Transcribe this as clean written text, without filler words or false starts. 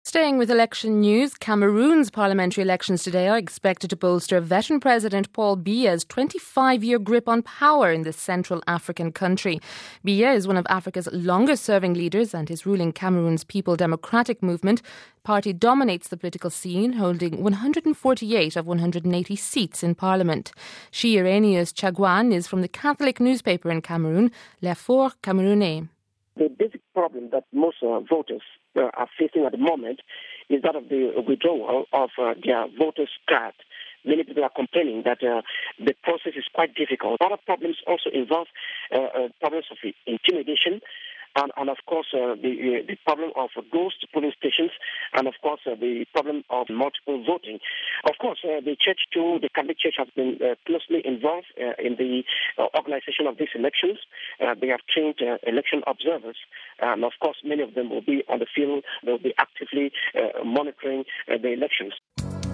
Staying with election news, Cameroon's parliamentary elections today are expected to bolster veteran President Paul Biya's 25-year grip on power in this Central African country. Biya is one of Africa's longest-serving leaders, and his ruling Cameroon's People Democratic Movement party dominates the political scene, holding 148 of 180 seats in parliament. Shi Irenaeus Chagwan is from the Catholic newspaper in Cameroon, L'Effort Camerounais. The basic problem that most voters are facing at the moment is that of the withdrawal of their voters' card. Many people are complaining that the process is quite difficult. Other problems also involve problems of intimidation, and of course the problem of ghost polling stations, and of course the problem of multiple voting. Of course, the church too, the Catholic Church has been closely involved in the organization of these elections. They have trained election observers, and of course many of them will be on the field. They will be actively monitoring the elections.